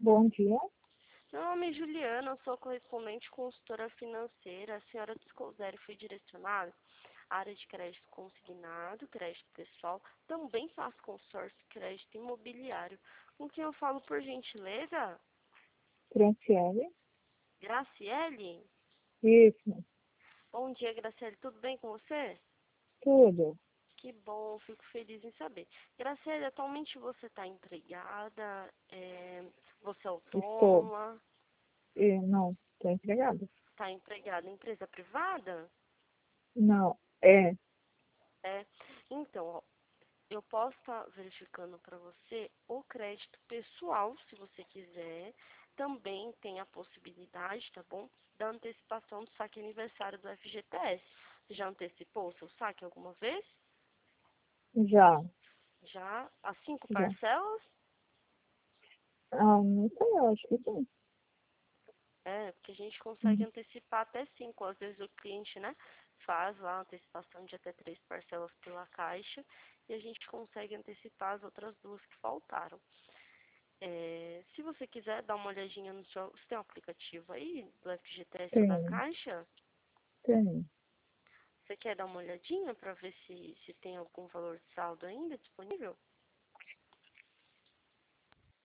Bom dia. Meu nome é Juliana, eu sou correspondente consultora financeira. A senhora Descosere foi direcionada à área de crédito consignado, crédito pessoal, também faço consórcio de crédito imobiliário. Com quem eu falo, por gentileza? Franciele? Graciele? Isso, Bom dia, Graciele, tudo bem com você? tudo. Que bom, fico feliz em saber. Graciele, atualmente você está empregada? Você é Estou. autônoma? Não, estou empregada. Está empregada em empresa privada? Não, É. Então, ó, eu posso estar verificando para você o crédito pessoal, se você quiser. Também tem a possibilidade, tá bom? Da antecipação do saque aniversário do FGTS. Você já antecipou o seu saque alguma vez? já, Já? As 5 já. parcelas? Não sei, eu acho que sim. É, porque a gente consegue Uhum. antecipar até 5. Às vezes o cliente, né, faz lá a antecipação de até 3 parcelas pela Caixa e a gente consegue antecipar as outras duas que faltaram. Se você quiser dar uma olhadinha no seu... Você tem um aplicativo aí do FGTS ou da Tem, Caixa? tem. Você quer dar uma olhadinha para ver se tem algum valor de saldo ainda disponível?